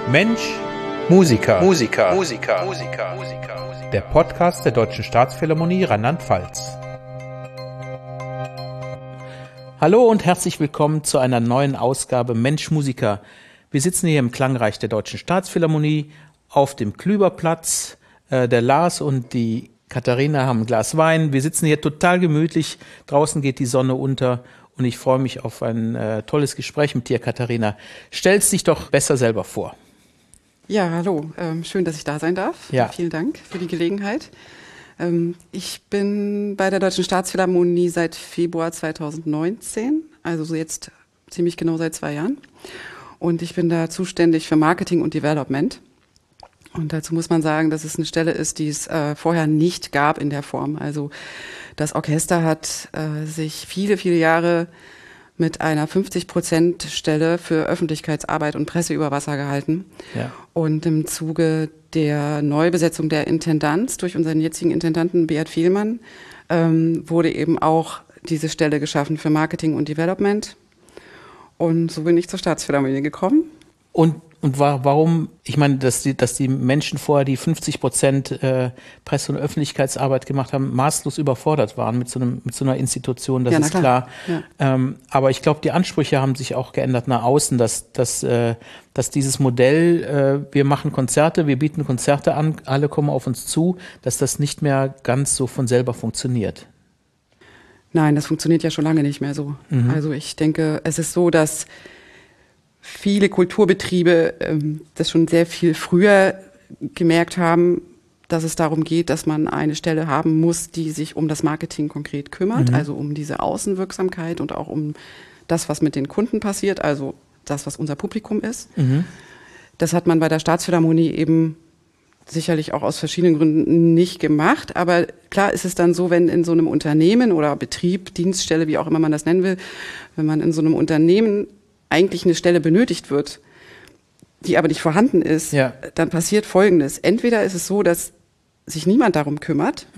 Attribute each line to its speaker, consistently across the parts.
Speaker 1: Mensch, Musiker. Der Podcast der Deutschen Staatsphilharmonie Rheinland-Pfalz. Hallo und herzlich willkommen zu einer neuen Ausgabe Mensch, Musiker. Wir sitzen hier im Klangreich der Deutschen Staatsphilharmonie auf dem Klüberplatz. Der Lars und die Katharina haben ein Glas Wein. Wir sitzen hier total gemütlich. Draußen geht die Sonne unter und ich freue mich auf ein tolles Gespräch mit dir, Katharina. Stellst dich doch besser selber vor.
Speaker 2: Ja, hallo. Schön, dass ich da sein darf.
Speaker 1: Ja.
Speaker 2: Vielen Dank für die Gelegenheit. Ich bin bei der Deutschen Staatsphilharmonie seit Februar 2019, also jetzt ziemlich genau seit 2 Jahren. Und ich bin da zuständig für Marketing und Development. Und dazu muss man sagen, dass es eine Stelle ist, die es vorher nicht gab in der Form. Also das Orchester hat sich viele, viele Jahre mit einer 50% Stelle für Öffentlichkeitsarbeit und Presse über Wasser gehalten.
Speaker 1: Ja.
Speaker 2: Und im Zuge der Neubesetzung der Intendanz durch unseren jetzigen Intendanten Beat Fehlmann wurde eben auch diese Stelle geschaffen für Marketing und Development. Und so bin ich zur Staatsphilharmonie gekommen.
Speaker 1: Und warum, ich meine, dass die Menschen vorher, die 50% Presse- und Öffentlichkeitsarbeit gemacht haben, maßlos überfordert waren mit so einer Institution, das ist klar. Ja. Aber ich glaube, die Ansprüche haben sich auch geändert nach außen, dass dieses Modell, wir machen Konzerte, wir bieten Konzerte an, alle kommen auf uns zu, dass das nicht mehr ganz so von selber funktioniert.
Speaker 2: Nein, das funktioniert ja schon lange nicht mehr so. Mhm. Also ich denke, es ist so, dass viele Kulturbetriebe das schon sehr viel früher gemerkt haben, dass es darum geht, dass man eine Stelle haben muss, die sich um das Marketing konkret kümmert, also um diese Außenwirksamkeit und auch um das, was mit den Kunden passiert, also das, was unser Publikum ist. Mhm. Das hat man bei der Staatsphilharmonie eben sicherlich auch aus verschiedenen Gründen nicht gemacht, aber klar ist es dann so, wenn in so einem Unternehmen oder Betrieb, Dienststelle, wie auch immer man das nennen will, wenn man in so einem Unternehmen eigentlich eine Stelle benötigt wird, die aber nicht vorhanden ist, ja, dann passiert Folgendes. Entweder ist es so, dass sich niemand darum kümmert,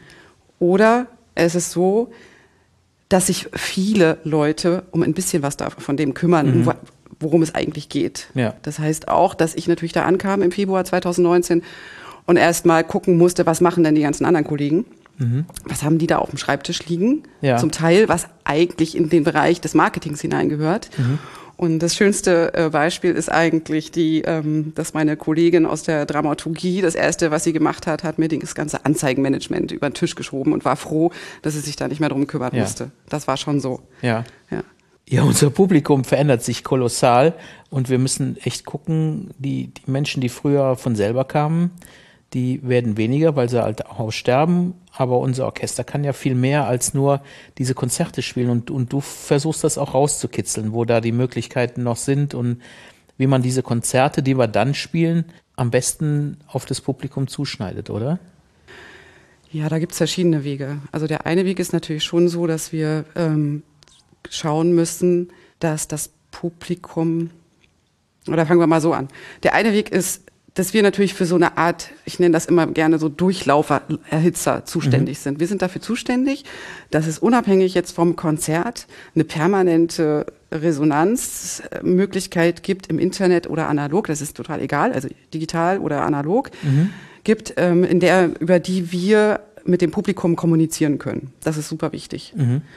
Speaker 2: oder es ist so, dass sich viele Leute um ein bisschen was von dem kümmern, worum es eigentlich geht. Ja. Das heißt auch, dass ich natürlich da ankam im Februar 2019 und erst mal gucken musste, was machen denn die ganzen anderen Kollegen? Was haben die da auf dem Schreibtisch liegen? Ja. Zum Teil, was eigentlich in den Bereich des Marketings hineingehört. Und das schönste Beispiel ist eigentlich dass meine Kollegin aus der Dramaturgie, das erste, was sie gemacht hat, hat mir das ganze Anzeigenmanagement über den Tisch geschoben und war froh, dass sie sich da nicht mehr drum kümmern musste. Das war schon so. Ja.
Speaker 1: Ja, unser Publikum verändert sich kolossal und wir müssen echt gucken, die Menschen, die früher von selber kamen, die werden weniger, weil sie halt auch aussterben. Aber unser Orchester kann ja viel mehr als nur diese Konzerte spielen. Und du versuchst das auch rauszukitzeln, wo da die Möglichkeiten noch sind und wie man diese Konzerte, die wir dann spielen, am besten auf das Publikum zuschneidet, oder?
Speaker 2: Ja, da gibt's verschiedene Wege. Also der eine Weg ist natürlich schon so, dass wir schauen müssen, dass das Publikum, oder fangen wir mal so an. Der eine Weg ist, dass wir natürlich für so eine Art, ich nenne das immer gerne so Durchlaufer-Erhitzer zuständig sind. Wir sind dafür zuständig, dass es unabhängig jetzt vom Konzert eine permanente Resonanzmöglichkeit gibt im Internet oder analog, das ist total egal, also digital oder analog, gibt, über die wir mit dem Publikum kommunizieren können. Das ist super wichtig.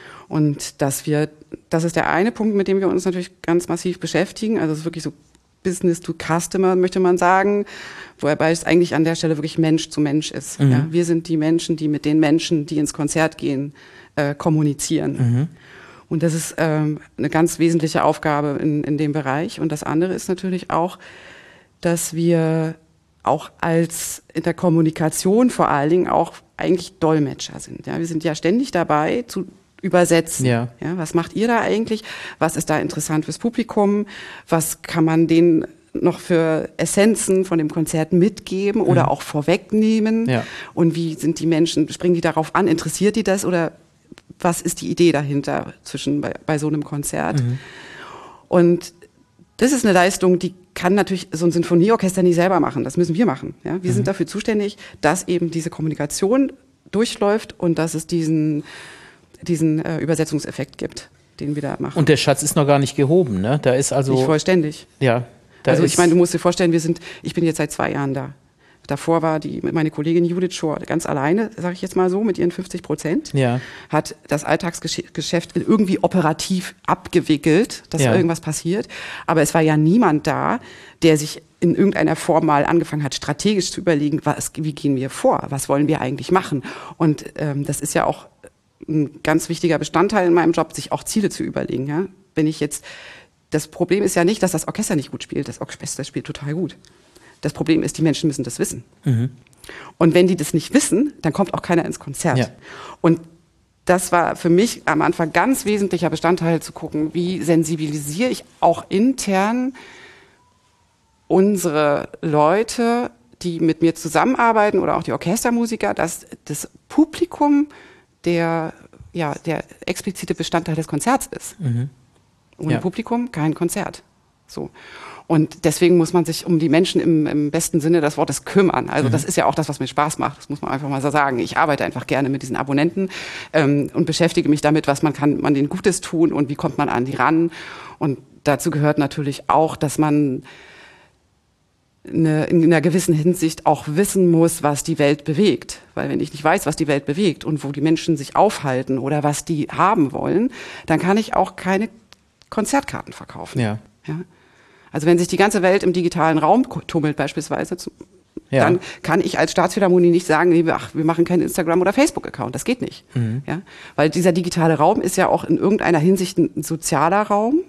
Speaker 2: Und das ist der eine Punkt, mit dem wir uns natürlich ganz massiv beschäftigen. Also es ist wirklich so Business to Customer, möchte man sagen, wobei es eigentlich an der Stelle wirklich Mensch zu Mensch ist. Ja, wir sind die Menschen, die mit den Menschen, die ins Konzert gehen, kommunizieren. Und das ist eine ganz wesentliche Aufgabe in dem Bereich. Und das andere ist natürlich auch, dass wir auch in der Kommunikation vor allen Dingen auch eigentlich Dolmetscher sind. Ja, wir sind ja ständig dabei zu übersetzen. Ja, was macht ihr da eigentlich? Was ist da interessant fürs Publikum? Was kann man denen noch für Essenzen von dem Konzert mitgeben oder auch vorwegnehmen? Ja. Und wie sind die Menschen, springen die darauf an? Interessiert die das? Oder was ist die Idee dahinter bei so einem Konzert? Und das ist eine Leistung, die kann natürlich so ein Sinfonieorchester nicht selber machen. Das müssen wir machen. Ja? Wir sind dafür zuständig, dass eben diese Kommunikation durchläuft und dass es diesen Übersetzungseffekt gibt, den wir da machen.
Speaker 1: Und der Schatz ist noch gar nicht gehoben, ne? Da ist also
Speaker 2: nicht vollständig.
Speaker 1: Ja.
Speaker 2: Also ich meine, du musst dir vorstellen, ich bin jetzt seit 2 Jahren da. Davor war meine Kollegin Judith Schor ganz alleine, sage ich jetzt mal so, mit ihren 50%, hat das Alltagsgeschäft irgendwie operativ abgewickelt, dass irgendwas passiert. Aber es war ja niemand da, der sich in irgendeiner Form mal angefangen hat, strategisch zu überlegen, wie gehen wir vor, was wollen wir eigentlich machen. Und das ist ja auch ein ganz wichtiger Bestandteil in meinem Job, sich auch Ziele zu überlegen. Ja? Das Problem ist ja nicht, dass das Orchester nicht gut spielt, das Orchester spielt total gut. Das Problem ist, die Menschen müssen das wissen. Mhm. Und wenn die das nicht wissen, dann kommt auch keiner ins Konzert. Ja. Und das war für mich am Anfang ganz wesentlicher Bestandteil, zu gucken, wie sensibilisiere ich auch intern unsere Leute, die mit mir zusammenarbeiten oder auch die Orchestermusiker, dass das Publikum der explizite Bestandteil des Konzerts ist. Mhm. Ohne Publikum kein Konzert. So. Und deswegen muss man sich um die Menschen im besten Sinne des Wortes kümmern. Also das ist ja auch das, was mir Spaß macht. Das muss man einfach mal so sagen. Ich arbeite einfach gerne mit diesen Abonnenten und beschäftige mich damit, was man denen Gutes tun und wie kommt man an die ran. Und dazu gehört natürlich auch, dass man in einer gewissen Hinsicht auch wissen muss, was die Welt bewegt. Weil wenn ich nicht weiß, was die Welt bewegt und wo die Menschen sich aufhalten oder was die haben wollen, dann kann ich auch keine Konzertkarten verkaufen. Ja. Also wenn sich die ganze Welt im digitalen Raum tummelt beispielsweise, dann kann ich als Staatsphilharmonie nicht sagen, wir machen keinen Instagram- oder Facebook-Account. Das geht nicht. Mhm. Ja? Weil dieser digitale Raum ist ja auch in irgendeiner Hinsicht ein sozialer Raum,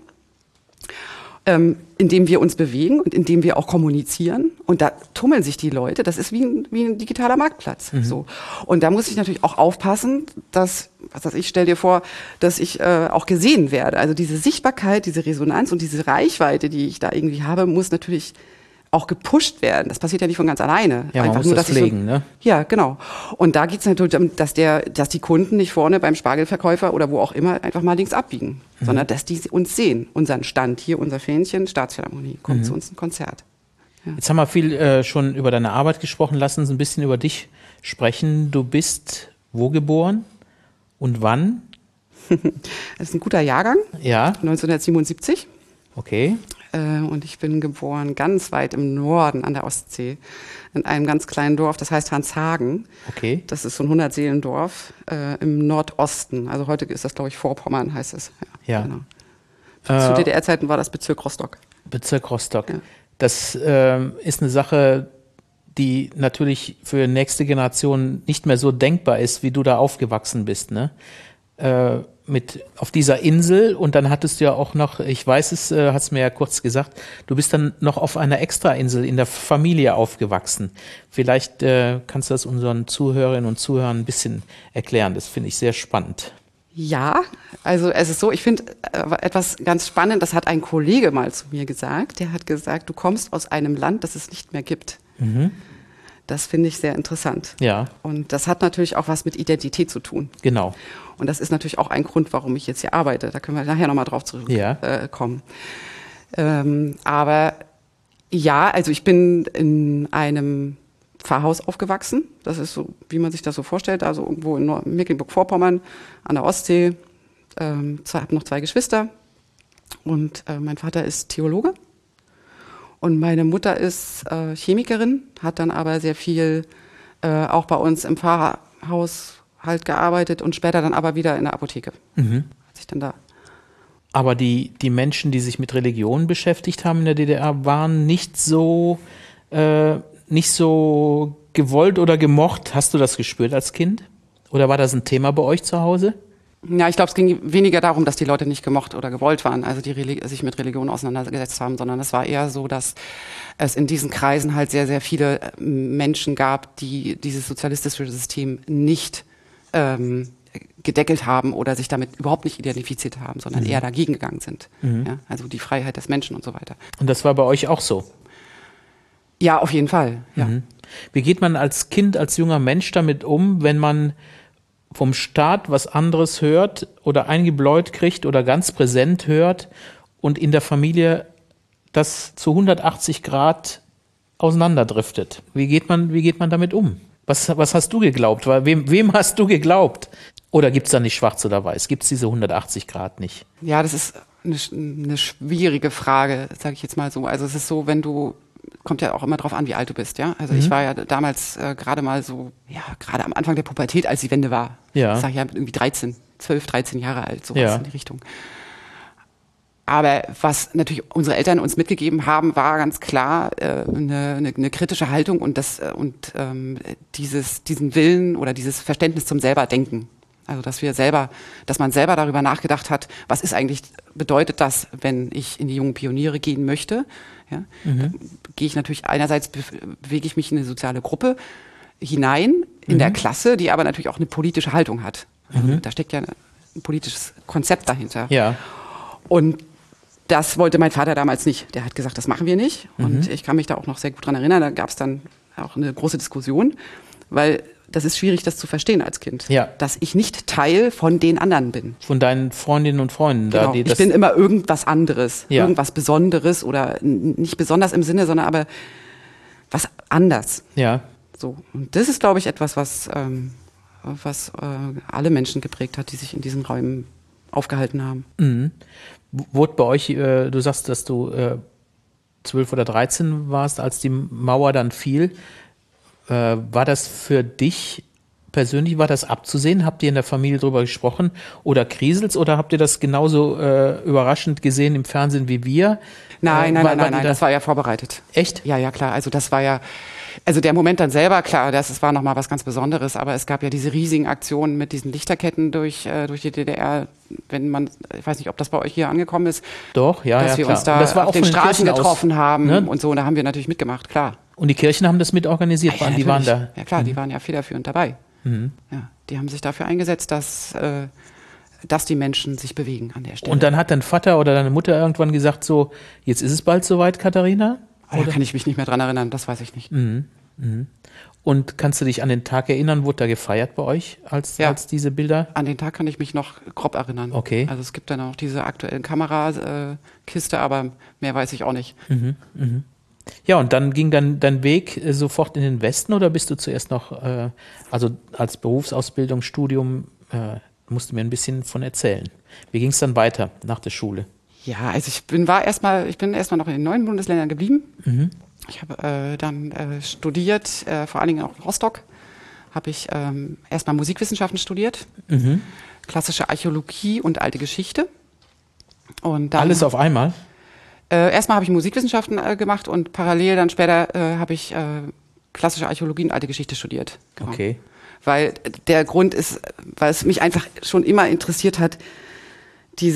Speaker 2: in dem wir uns bewegen und in dem wir auch kommunizieren. Und da tummeln sich die Leute. Das ist wie ein digitaler Marktplatz. Mhm. So. Und da muss ich natürlich auch aufpassen, ich stell dir vor, dass ich auch gesehen werde. Also diese Sichtbarkeit, diese Resonanz und diese Reichweite, die ich da irgendwie habe, muss natürlich auch gepusht werden. Das passiert ja nicht von ganz alleine.
Speaker 1: Ja, man muss nur, das pflegen, ne?
Speaker 2: Ja, genau. Und da geht es natürlich darum, dass die Kunden nicht vorne beim Spargelverkäufer oder wo auch immer einfach mal links abbiegen, sondern dass die uns sehen. Unseren Stand hier, unser Fähnchen, Staatsphilharmonie, kommt zu uns ein Konzert. Ja.
Speaker 1: Jetzt haben wir viel schon über deine Arbeit gesprochen. Lass uns ein bisschen über dich sprechen. Du bist wo geboren und wann?
Speaker 2: Das ist ein guter Jahrgang.
Speaker 1: Ja.
Speaker 2: 1977.
Speaker 1: Okay.
Speaker 2: Und ich bin geboren ganz weit im Norden an der Ostsee, in einem ganz kleinen Dorf, das heißt Hanshagen.
Speaker 1: Okay.
Speaker 2: Das ist so ein 100-Seelendorf im Nordosten. Also heute ist das, glaube ich, Vorpommern, heißt es.
Speaker 1: Ja.
Speaker 2: Genau. Zu DDR-Zeiten war das Bezirk Rostock.
Speaker 1: Bezirk Rostock. Ja. Das ist eine Sache, die natürlich für nächste Generation nicht mehr so denkbar ist, wie du da aufgewachsen bist, ne? Auf dieser Insel, und dann hattest du ja auch noch, ich weiß es, hast mir ja kurz gesagt, du bist dann noch auf einer Extrainsel in der Familie aufgewachsen. Vielleicht kannst du das unseren Zuhörerinnen und Zuhörern ein bisschen erklären. Das finde ich sehr spannend.
Speaker 2: Ja, also es ist so, ich finde etwas ganz spannend, das hat ein Kollege mal zu mir gesagt. Der hat gesagt, du kommst aus einem Land, das es nicht mehr gibt. Mhm. Das finde ich sehr interessant.
Speaker 1: Ja.
Speaker 2: Und das hat natürlich auch was mit Identität zu tun.
Speaker 1: Genau.
Speaker 2: Und das ist natürlich auch ein Grund, warum ich jetzt hier arbeite. Da können wir nachher nochmal drauf zurückkommen. Aber ja, also ich bin in einem Pfarrhaus aufgewachsen. Das ist so, wie man sich das so vorstellt. Also irgendwo in Mecklenburg-Vorpommern an der Ostsee. Habe noch 2 Geschwister. Und mein Vater ist Theologe. Und meine Mutter ist Chemikerin, hat dann aber sehr viel auch bei uns im Pfarrhaus halt gearbeitet und später dann aber wieder in der Apotheke. Mhm. Hat sich dann da.
Speaker 1: Aber die Menschen, die sich mit Religion beschäftigt haben in der DDR, waren nicht so gewollt oder gemocht. Hast du das gespürt als Kind? Oder war das ein Thema bei euch zu Hause?
Speaker 2: Ja, ich glaube, es ging weniger darum, dass die Leute nicht gemocht oder gewollt waren, also die sich mit Religion auseinandergesetzt haben, sondern es war eher so, dass es in diesen Kreisen halt sehr, sehr viele Menschen gab, die dieses sozialistische System nicht gedeckelt haben oder sich damit überhaupt nicht identifiziert haben, sondern eher dagegen gegangen sind. Mhm. Ja, also die Freiheit des Menschen und so weiter.
Speaker 1: Und das war bei euch auch so?
Speaker 2: Ja, auf jeden Fall. Ja.
Speaker 1: Mhm. Wie geht man als Kind, als junger Mensch damit um, wenn man vom Staat was anderes hört oder eingebläut kriegt oder ganz präsent hört und in der Familie das zu 180 Grad auseinanderdriftet? Wie geht man damit um? Was hast du geglaubt? Wem hast du geglaubt? Oder gibt es da nicht schwarz oder weiß? Gibt es diese 180 Grad nicht?
Speaker 2: Ja, das ist eine schwierige Frage, sage ich jetzt mal so. Also es ist so, kommt ja auch immer drauf an, wie alt du bist, ja. Also ich war ja damals gerade mal so, ja, gerade am Anfang der Pubertät, als die Wende war.
Speaker 1: Ja.
Speaker 2: Ich sag ja irgendwie 12, 13 Jahre alt, sowas in die Richtung. Aber was natürlich unsere Eltern uns mitgegeben haben, war ganz klar eine kritische Haltung und diesen Willen oder dieses Verständnis zum Selberdenken. Also dass man selber darüber nachgedacht hat, was bedeutet das, wenn ich in die jungen Pioniere gehen möchte? Ja? Gehe ich natürlich bewege ich mich in eine soziale Gruppe hinein, in der Klasse, die aber natürlich auch eine politische Haltung hat. Also da steckt ja ein politisches Konzept dahinter.
Speaker 1: Ja.
Speaker 2: Und das wollte mein Vater damals nicht. Der hat gesagt, das machen wir nicht. Und ich kann mich da auch noch sehr gut dran erinnern. Da gab es dann auch eine große Diskussion, weil das ist schwierig, das zu verstehen als Kind.
Speaker 1: Ja.
Speaker 2: Dass ich nicht Teil von den anderen bin.
Speaker 1: Von deinen Freundinnen und Freunden.
Speaker 2: Genau. Ich bin immer irgendwas anderes,
Speaker 1: ja.
Speaker 2: Irgendwas Besonderes oder nicht besonders im Sinne, sondern aber was anders.
Speaker 1: Ja.
Speaker 2: So. Und das ist, glaube ich, etwas, was alle Menschen geprägt hat, die sich in diesen Räumen aufgehalten haben.
Speaker 1: Mhm. Wurde bei euch, du sagst, dass du 12 oder 13 warst, als die Mauer dann fiel. War das für dich persönlich, war das abzusehen? Habt ihr in der Familie drüber gesprochen? Oder kriselt's? Oder habt ihr das genauso überraschend gesehen im Fernsehen wie wir?
Speaker 2: Nein, das war ja vorbereitet.
Speaker 1: Echt?
Speaker 2: Ja, klar. Also das war ja, also der Moment dann selber, klar, das war nochmal was ganz Besonderes, aber es gab ja diese riesigen Aktionen mit diesen Lichterketten durch die DDR, ich weiß nicht, ob das bei euch hier angekommen ist.
Speaker 1: Doch, ja,
Speaker 2: dass wir
Speaker 1: klar.
Speaker 2: uns da
Speaker 1: das war
Speaker 2: auf den Straßen getroffen haben,
Speaker 1: ne?
Speaker 2: Und so, und da haben wir natürlich mitgemacht, klar.
Speaker 1: Und die Kirchen haben das mit organisiert,
Speaker 2: Ja,
Speaker 1: die waren da.
Speaker 2: Ja klar, die waren ja federführend dabei. Ja, die haben sich dafür eingesetzt, dass die Menschen sich bewegen an der Stelle.
Speaker 1: Und dann hat dein Vater oder deine Mutter irgendwann gesagt, so, jetzt ist es bald soweit, Katharina?
Speaker 2: Da kann ich mich nicht mehr dran erinnern, das weiß ich nicht.
Speaker 1: Und kannst du dich an den Tag erinnern, wurde da gefeiert bei euch, als diese Bilder?
Speaker 2: An den Tag kann ich mich noch grob erinnern.
Speaker 1: Okay.
Speaker 2: Also es gibt dann auch diese aktuellen Kamerakiste, aber mehr weiß ich auch nicht.
Speaker 1: Ja, und dann ging dein Weg sofort in den Westen oder bist du zuerst noch, also als Berufsausbildung, Studium, musst du mir ein bisschen von erzählen. Wie ging es dann weiter nach der Schule?
Speaker 2: Ja, also ich bin erstmal noch in den 9 Bundesländern geblieben. Ich habe dann studiert, vor allen Dingen auch in Rostock, habe ich erstmal Musikwissenschaften studiert, klassische Archäologie und alte Geschichte. Und dann
Speaker 1: alles auf einmal?
Speaker 2: Erstmal habe ich Musikwissenschaften gemacht und parallel dann später habe ich klassische Archäologie und alte Geschichte studiert. Genau.
Speaker 1: Okay.
Speaker 2: Weil der Grund ist, weil es mich einfach schon immer interessiert hat, die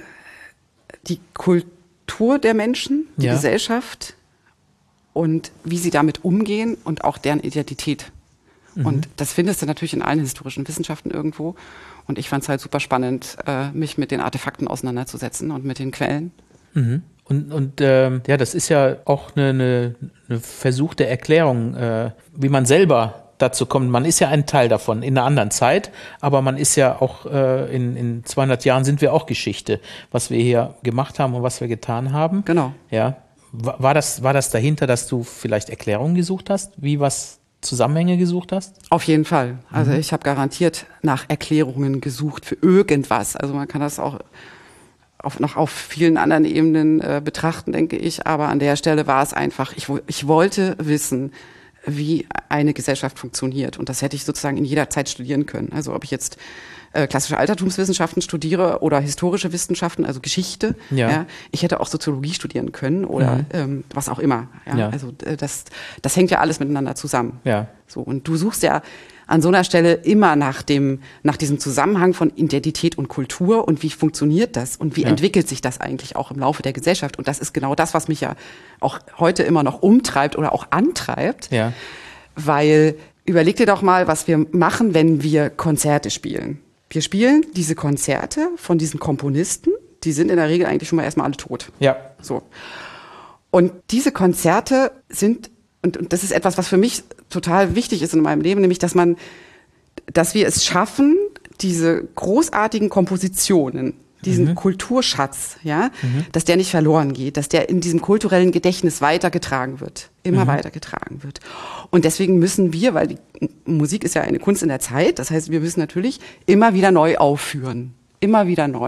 Speaker 2: Kultur der Menschen, die Gesellschaft und wie sie damit umgehen und auch deren Identität. Und das findest du natürlich in allen historischen Wissenschaften irgendwo. Und ich fand es halt super spannend, mich mit den Artefakten auseinanderzusetzen und mit den Quellen.
Speaker 1: Und das ist ja auch eine versuchte Erklärung, wie man selber dazu kommt. Man ist ja ein Teil davon in einer anderen Zeit, aber man ist ja auch in 200 Jahren sind wir auch Geschichte, was wir hier gemacht haben und was wir getan haben.
Speaker 2: Genau.
Speaker 1: Ja. War das dahinter, dass du vielleicht Erklärungen gesucht hast, Zusammenhänge gesucht hast?
Speaker 2: Auf jeden Fall. Also ich habe garantiert nach Erklärungen gesucht für irgendwas. Also man kann das auch noch auf vielen anderen Ebenen betrachten, denke ich. Aber an der Stelle war es einfach, ich wollte wissen, wie eine Gesellschaft funktioniert. Und das hätte ich sozusagen in jeder Zeit studieren können. Also ob ich jetzt klassische Altertumswissenschaften studiere oder historische Wissenschaften, also Geschichte. Ja. Ich hätte auch Soziologie studieren können oder was auch immer. Ja. Also das hängt ja alles miteinander zusammen.
Speaker 1: Ja.
Speaker 2: So, und du suchst ja an so einer Stelle immer nach diesem Zusammenhang von Identität und Kultur und wie funktioniert das und wie entwickelt sich das eigentlich auch im Laufe der Gesellschaft. Und das ist genau das, was mich ja auch heute immer noch umtreibt oder auch antreibt.
Speaker 1: Ja.
Speaker 2: Weil überleg dir doch mal, was wir machen, wenn wir Konzerte spielen. Wir spielen diese Konzerte von diesen Komponisten, die sind in der Regel eigentlich schon mal erstmal alle tot.
Speaker 1: Ja.
Speaker 2: So. Und diese Konzerte sind, und das ist etwas, was für mich total wichtig ist in meinem Leben, nämlich, dass wir es schaffen, diese großartigen Kompositionen, diesen Kulturschatz, dass der nicht verloren geht, dass der in diesem kulturellen Gedächtnis weitergetragen wird, immer weitergetragen wird. Und deswegen müssen wir, weil die Musik ist ja eine Kunst in der Zeit, das heißt, wir müssen natürlich immer wieder neu aufführen, immer wieder neu.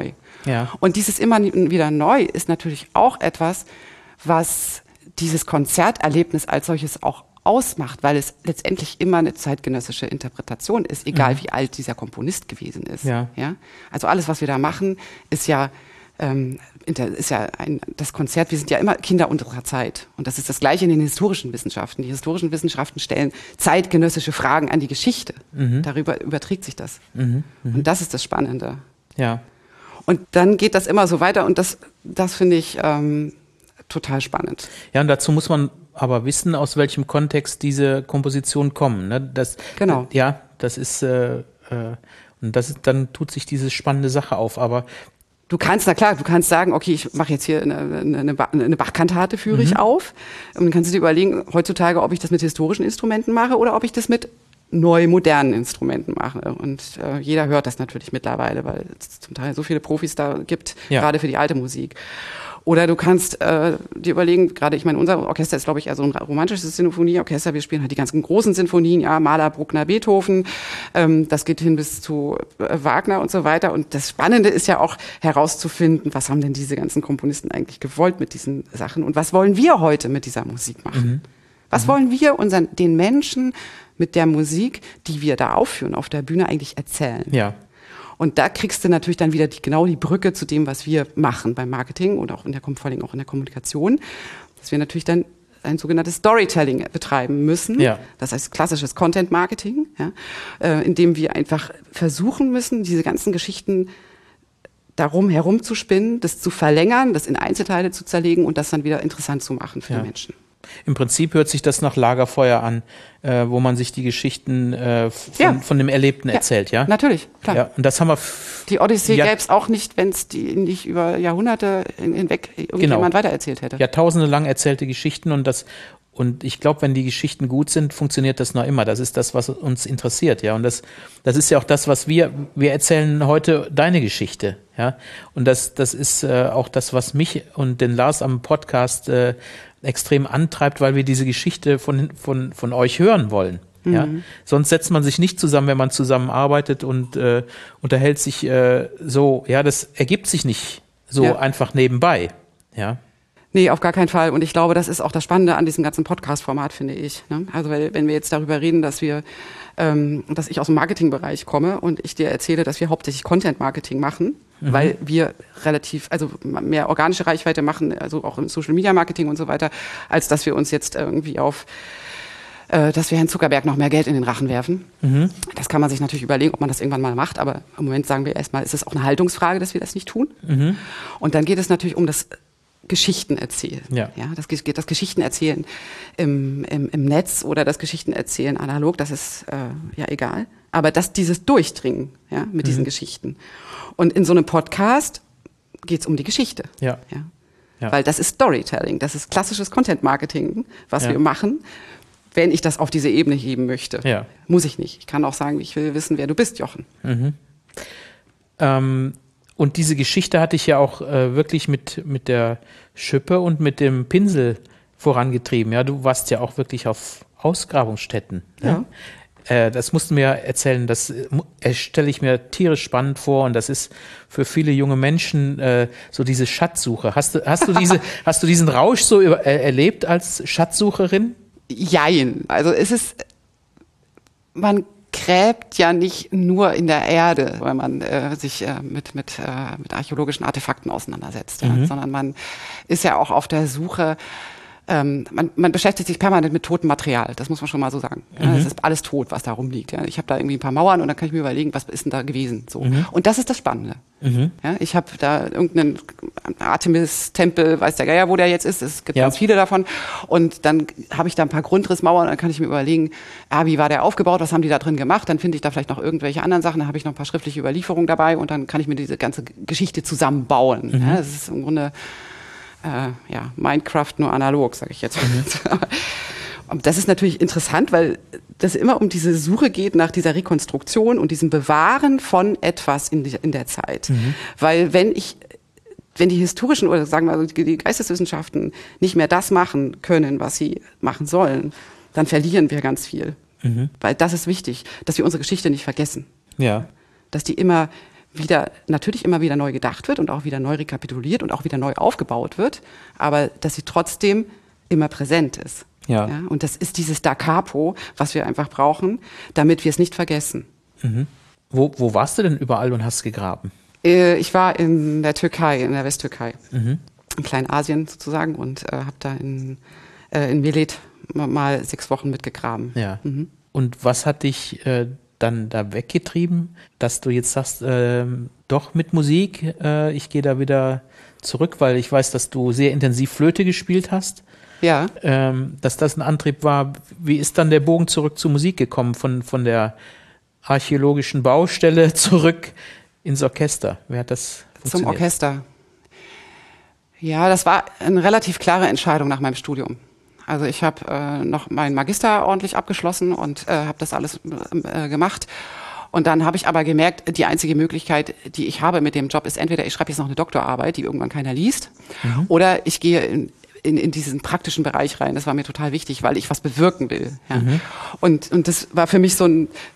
Speaker 1: Ja.
Speaker 2: Und dieses immer wieder neu ist natürlich auch etwas, was dieses Konzerterlebnis als solches auch ausmacht, weil es letztendlich immer eine zeitgenössische Interpretation ist, egal wie alt dieser Komponist gewesen ist.
Speaker 1: Ja.
Speaker 2: Ja? Also alles, was wir da machen, ist ja das Konzert, wir sind ja immer Kinder unserer Zeit. Und das ist das Gleiche in den historischen Wissenschaften. Die historischen Wissenschaften stellen zeitgenössische Fragen an die Geschichte. Darüber überträgt sich das. Und das ist das Spannende.
Speaker 1: Ja.
Speaker 2: Und dann geht das immer so weiter und das finde ich total spannend.
Speaker 1: Ja, und dazu muss man aber wissen, aus welchem Kontext diese Kompositionen kommen. Ne?
Speaker 2: Genau.
Speaker 1: Ja, das ist, und dann tut sich diese spannende Sache auf. Aber
Speaker 2: du kannst sagen, okay, ich mache jetzt hier eine Bach-Kantate, führe ich auf. Und dann kannst du dir überlegen, heutzutage, ob ich das mit historischen Instrumenten mache oder ob ich das mit neu modernen Instrumenten mache. Und jeder hört das natürlich mittlerweile, weil es zum Teil so viele Profis da gibt, gerade für die alte Musik. Oder du kannst dir überlegen, gerade, ich meine, unser Orchester ist, glaube ich, eher so ein romantisches Sinfonieorchester. Wir spielen halt die ganzen großen Sinfonien, ja, Mahler, Bruckner, Beethoven. Das geht hin bis zu Wagner und so weiter. Und das Spannende ist ja auch herauszufinden, was haben denn diese ganzen Komponisten eigentlich gewollt mit diesen Sachen und was wollen wir heute mit dieser Musik machen? Was wollen wir den Menschen mit der Musik, die wir da aufführen, auf der Bühne eigentlich erzählen?
Speaker 1: ja.
Speaker 2: Und da kriegst du natürlich dann wieder genau die Brücke zu dem, was wir machen beim Marketing und auch vor allem auch in der Kommunikation, dass wir natürlich dann ein sogenanntes Storytelling betreiben müssen.
Speaker 1: Ja.
Speaker 2: Das heißt klassisches Content Marketing, ja, indem wir einfach versuchen müssen, diese ganzen Geschichten darum herumzuspinnen, das zu verlängern, das in Einzelteile zu zerlegen und das dann wieder interessant zu machen für die Menschen.
Speaker 1: Im Prinzip hört sich das nach Lagerfeuer an, wo man sich die Geschichten von dem Erlebten erzählt, ja?
Speaker 2: Natürlich, klar.
Speaker 1: Ja, und das haben wir.
Speaker 2: Die Odyssee gäbe es auch nicht, wenn es die nicht über Jahrhunderte hinweg irgendjemand weitererzählt hätte.
Speaker 1: Jahrtausende lang erzählte Geschichten und ich glaube, wenn die Geschichten gut sind, funktioniert das noch immer. Das ist das, was uns interessiert, ja. Und das ist ja auch das, was wir erzählen heute deine Geschichte, ja. Und das ist auch das, was mich und den Lars am Podcast extrem antreibt, weil wir diese Geschichte von euch hören wollen. Ja? Sonst setzt man sich nicht zusammen, wenn man zusammenarbeitet und unterhält sich so. Ja, das ergibt sich nicht so einfach nebenbei. Ja.
Speaker 2: Nee, auf gar keinen Fall. Und ich glaube, das ist auch das Spannende an diesem ganzen Podcast-Format, finde ich. Ne? Also wenn wir jetzt darüber reden, dass ich aus dem Marketingbereich komme und ich dir erzähle, dass wir hauptsächlich Content-Marketing machen, weil wir mehr organische Reichweite machen, also auch im Social-Media-Marketing und so weiter, als dass wir uns jetzt irgendwie dass wir Herrn Zuckerberg noch mehr Geld in den Rachen werfen. Das kann man sich natürlich überlegen, ob man das irgendwann mal macht, aber im Moment sagen wir erstmal, ist es auch eine Haltungsfrage, dass wir das nicht tun. Und dann geht es natürlich um das Geschichten erzählen. Ja, das Geschichten erzählen im Netz oder das Geschichten erzählen analog, das ist egal. Aber dieses Durchdringen mit diesen Geschichten. Und in so einem Podcast geht es um die Geschichte. Ja. Weil das ist Storytelling, das ist klassisches Content-Marketing, was wir machen, wenn ich das auf diese Ebene heben möchte. Ja. Muss ich nicht. Ich kann auch sagen, ich will wissen, wer du bist, Jochen.
Speaker 1: Und diese Geschichte hatte ich ja auch wirklich mit der Schippe und mit dem Pinsel vorangetrieben. Ja, du warst ja auch wirklich auf Ausgrabungsstätten. Ne? Das musst du mir erzählen. Das stelle ich mir tierisch spannend vor und das ist für viele junge Menschen so diese Schatzsuche. Hast du diesen Rausch so erlebt als Schatzsucherin?
Speaker 2: Jein. Also man gräbt ja nicht nur in der Erde, weil man sich mit archäologischen Artefakten auseinandersetzt, sondern man ist ja auch auf der Suche. Man beschäftigt sich permanent mit totem Material, das muss man schon mal so sagen. Es ist alles tot, was da rumliegt. Ja. Ich habe da irgendwie ein paar Mauern und dann kann ich mir überlegen, was ist denn da gewesen. So. Und das ist das Spannende. Ja, ich habe da irgendeinen Artemis-Tempel, weiß der Geier, wo der jetzt ist, es gibt ganz viele davon. Und dann habe ich da ein paar Grundrissmauern und dann kann ich mir überlegen, wie war der aufgebaut, was haben die da drin gemacht, dann finde ich da vielleicht noch irgendwelche anderen Sachen, dann habe ich noch ein paar schriftliche Überlieferungen dabei und dann kann ich mir diese ganze Geschichte zusammenbauen. Ja, das ist im Grunde Minecraft nur analog, sage ich jetzt. Und das ist natürlich interessant, weil das immer um diese Suche geht nach dieser Rekonstruktion und diesem Bewahren von etwas in der Zeit. Weil wenn die historischen oder sagen wir die Geisteswissenschaften nicht mehr das machen können, was sie machen sollen, dann verlieren wir ganz viel. Weil das ist wichtig, dass wir unsere Geschichte nicht vergessen.
Speaker 1: Ja.
Speaker 2: Dass die immer natürlich immer wieder neu gedacht wird und auch wieder neu rekapituliert und auch wieder neu aufgebaut wird, aber dass sie trotzdem immer präsent ist.
Speaker 1: Ja.
Speaker 2: Ja, und das ist dieses Da Capo, was wir einfach brauchen, damit wir es nicht vergessen.
Speaker 1: Mhm. Wo warst du denn überall und hast gegraben?
Speaker 2: Ich war in der Türkei, in der Westtürkei,
Speaker 1: Mhm.
Speaker 2: in Kleinasien sozusagen und habe da in Milet mal 6 Wochen mitgegraben.
Speaker 1: Ja.
Speaker 2: Mhm.
Speaker 1: Und was hat dich dann da weggetrieben, dass du jetzt sagst, doch mit Musik, ich gehe da wieder zurück, weil ich weiß, dass du sehr intensiv Flöte gespielt hast.
Speaker 2: Ja.
Speaker 1: Dass das ein Antrieb war. Wie ist dann der Bogen zurück zur Musik gekommen, von der archäologischen Baustelle zurück ins Orchester? Wer hat das funktioniert?
Speaker 2: Zum Orchester. Ja, das war eine relativ klare Entscheidung nach meinem Studium. Also ich habe noch meinen Magister ordentlich abgeschlossen und habe das alles gemacht. Und dann habe ich aber gemerkt, die einzige Möglichkeit, die ich habe mit dem Job, ist entweder ich schreibe jetzt noch eine Doktorarbeit, die irgendwann keiner liest, oder ich gehe in diesen praktischen Bereich rein. Das war mir total wichtig, weil ich was bewirken will. Ja. Und das war für mich so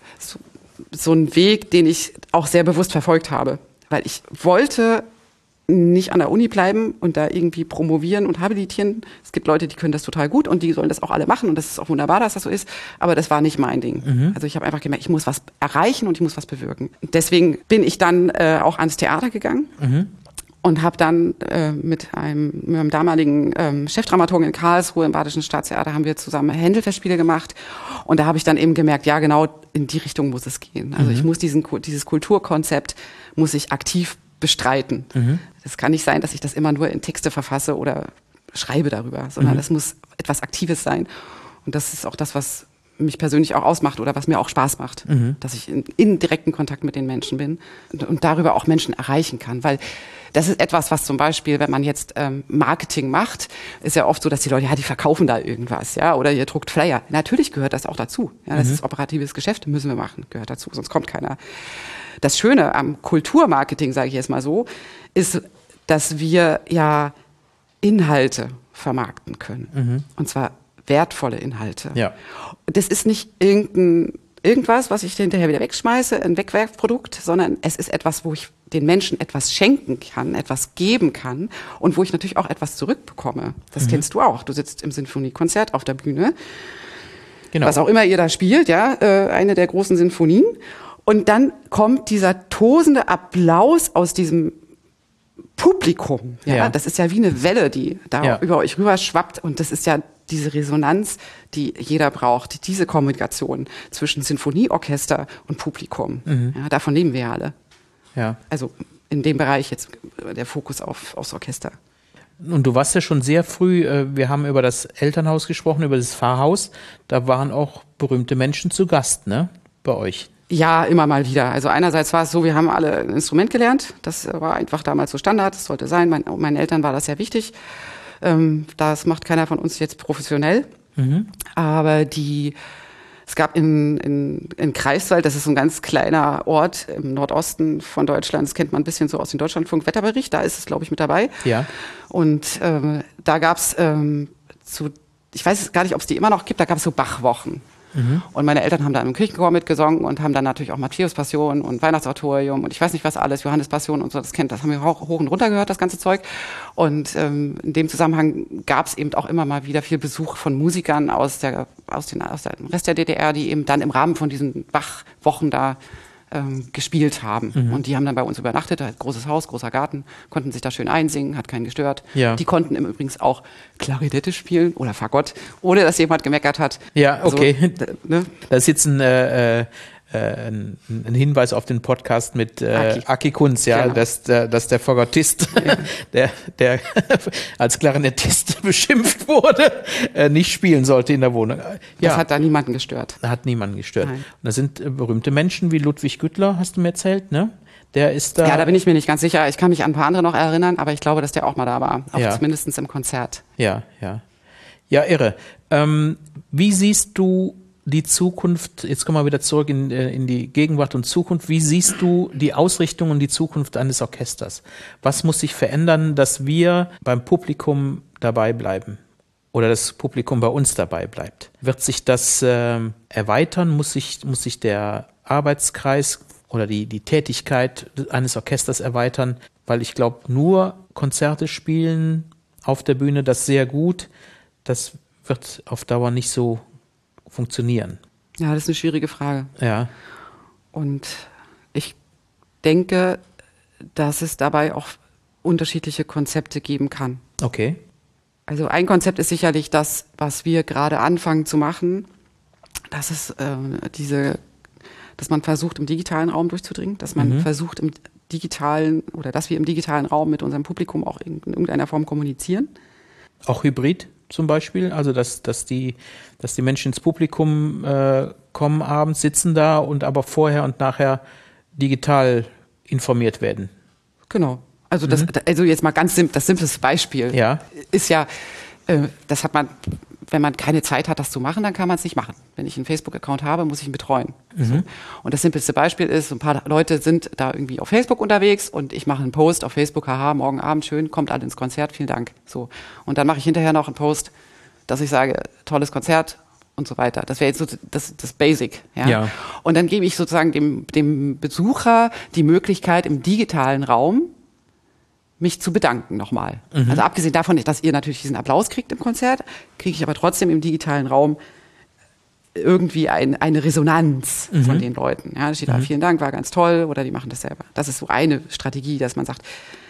Speaker 2: ein Weg, den ich auch sehr bewusst verfolgt habe. Weil ich wollte nicht an der Uni bleiben und da irgendwie promovieren und habilitieren. Es gibt Leute, die können das total gut und die sollen das auch alle machen und das ist auch wunderbar, dass das so ist. Aber das war nicht mein Ding. Also ich habe einfach gemerkt, ich muss was erreichen und ich muss was bewirken. Deswegen bin ich dann auch ans Theater gegangen. Und habe dann mit meinem damaligen Chefdramaturgen in Karlsruhe im Badischen Staatstheater haben wir zusammen Händel-Festspiele gemacht. Und da habe ich dann eben gemerkt, ja genau, in die Richtung muss es gehen. Also ich muss dieses Kulturkonzept muss ich aktiv bestreiten. Das kann nicht sein, dass ich das immer nur in Texte verfasse oder schreibe darüber, sondern es muss etwas Aktives sein. Und das ist auch das, was mich persönlich auch ausmacht oder was mir auch Spaß macht, dass ich in direkten Kontakt mit den Menschen bin und darüber auch Menschen erreichen kann, weil das ist etwas, was zum Beispiel, wenn man jetzt Marketing macht, ist ja oft so, dass die Leute, ja, die verkaufen da irgendwas, ja, oder ihr druckt Flyer. Natürlich gehört das auch dazu. Ja, das ist operatives Geschäft, müssen wir machen, gehört dazu, sonst kommt keiner. Das Schöne am Kulturmarketing, sage ich jetzt mal so, ist, dass wir ja Inhalte vermarkten können. Und zwar wertvolle Inhalte.
Speaker 1: Ja.
Speaker 2: Das ist nicht irgendwas, was ich hinterher wieder wegschmeiße, ein Wegwerfprodukt, sondern es ist etwas, wo ich den Menschen etwas schenken kann, etwas geben kann und wo ich natürlich auch etwas zurückbekomme. Das kennst du auch. Du sitzt im Sinfoniekonzert auf der Bühne, was auch immer ihr da spielt, ja, eine der großen Sinfonien. Und dann kommt dieser tosende Applaus aus diesem Publikum. Ja? Das ist ja wie eine Welle, die da über euch rüber schwappt. Und das ist ja diese Resonanz, die jeder braucht. Diese Kommunikation zwischen Sinfonieorchester und Publikum. Ja, davon leben wir ja alle.
Speaker 1: Ja.
Speaker 2: Also in dem Bereich jetzt der Fokus aufs Orchester.
Speaker 1: Und du warst ja schon sehr früh, wir haben über das Elternhaus gesprochen, über das Pfarrhaus. Da waren auch berühmte Menschen zu Gast, ne, bei euch.
Speaker 2: Ja, immer mal wieder. Also einerseits war es so, wir haben alle ein Instrument gelernt. Das war einfach damals so Standard, das sollte sein. Meinen Eltern war das sehr wichtig. Das macht keiner von uns jetzt professionell. Aber es gab in Greifswald, das ist so ein ganz kleiner Ort im Nordosten von Deutschland, das kennt man ein bisschen so aus dem Deutschlandfunk-Wetterbericht, da ist es, glaube ich, mit dabei.
Speaker 1: Ja.
Speaker 2: Und da gab es ich weiß gar nicht, ob es die immer noch gibt, da gab es so Bachwochen. Und meine Eltern haben da im Kirchenchor mitgesungen und haben dann natürlich auch Matthäus-Passion und Weihnachtsoratorium und ich weiß nicht was alles, Johannes-Passion und so, das haben wir hoch und runter gehört, das ganze Zeug. Und in dem Zusammenhang gab es eben auch immer mal wieder viel Besuch von Musikern aus dem Rest der DDR, die eben dann im Rahmen von diesen Bachwochen da gespielt haben. Und die haben dann bei uns übernachtet, großes Haus, großer Garten, konnten sich da schön einsingen, hat keinen gestört.
Speaker 1: Ja.
Speaker 2: Die konnten im Übrigen auch Klarinette spielen oder Fagott, ohne dass jemand gemeckert hat.
Speaker 1: Ja, okay.
Speaker 2: Also, ne?
Speaker 1: Das ist jetzt ein Hinweis auf den Podcast mit Aki Kunz, ja,
Speaker 2: Genau.
Speaker 1: dass der Fagottist, der als Klarinettist beschimpft wurde, nicht spielen sollte in der Wohnung.
Speaker 2: Das hat da niemanden gestört.
Speaker 1: Hat niemanden gestört.
Speaker 2: Nein.
Speaker 1: Und da sind berühmte Menschen wie Ludwig Güttler, hast du mir erzählt, ne? Der ist da.
Speaker 2: Ja, da bin ich mir nicht ganz sicher. Ich kann mich an ein paar andere noch erinnern, aber ich glaube, dass der auch mal da war. Auch zumindest im Konzert.
Speaker 1: Ja, irre. Wie siehst du die Zukunft, jetzt kommen wir wieder zurück in die Gegenwart und Zukunft, wie siehst du die Ausrichtung und die Zukunft eines Orchesters? Was muss sich verändern, dass wir beim Publikum dabei bleiben? Oder das Publikum bei uns dabei bleibt? Wird sich das erweitern? Muss sich der Arbeitskreis oder die Tätigkeit eines Orchesters erweitern, weil ich glaube, nur Konzerte spielen auf der Bühne, das sehr gut, das wird auf Dauer nicht so funktionieren.
Speaker 2: Ja, das ist eine schwierige Frage.
Speaker 1: Ja.
Speaker 2: Und ich denke, dass es dabei auch unterschiedliche Konzepte geben kann.
Speaker 1: Okay.
Speaker 2: Also ein Konzept ist sicherlich das, was wir gerade anfangen zu machen. Das ist dass man versucht, im digitalen Raum durchzudringen, dass man versucht, dass wir im digitalen Raum mit unserem Publikum auch in irgendeiner Form kommunizieren.
Speaker 1: Auch hybrid zum Beispiel, also dass die Menschen ins Publikum kommen abends, sitzen da und aber vorher und nachher digital informiert werden.
Speaker 2: Genau. Also also jetzt mal das simpleste Beispiel ist ja, das hat man, wenn man keine Zeit hat, das zu machen, dann kann man es nicht machen. Wenn ich einen Facebook-Account habe, muss ich ihn betreuen. So. Und das simpelste Beispiel ist, ein paar Leute sind da irgendwie auf Facebook unterwegs und ich mache einen Post auf Facebook, haha, morgen Abend schön, kommt alle ins Konzert, vielen Dank. So. Und dann mache ich hinterher noch einen Post, dass ich sage, tolles Konzert und so weiter. Das wäre jetzt so das Basic. Ja? Und dann gebe ich sozusagen dem Besucher die Möglichkeit, im digitalen Raum mich zu bedanken nochmal. Also abgesehen davon, dass ihr natürlich diesen Applaus kriegt im Konzert, kriege ich aber trotzdem im digitalen Raum irgendwie eine Resonanz von den Leuten. Ja, da steht da, vielen Dank, war ganz toll, oder die machen das selber. Das ist so eine Strategie, dass man sagt,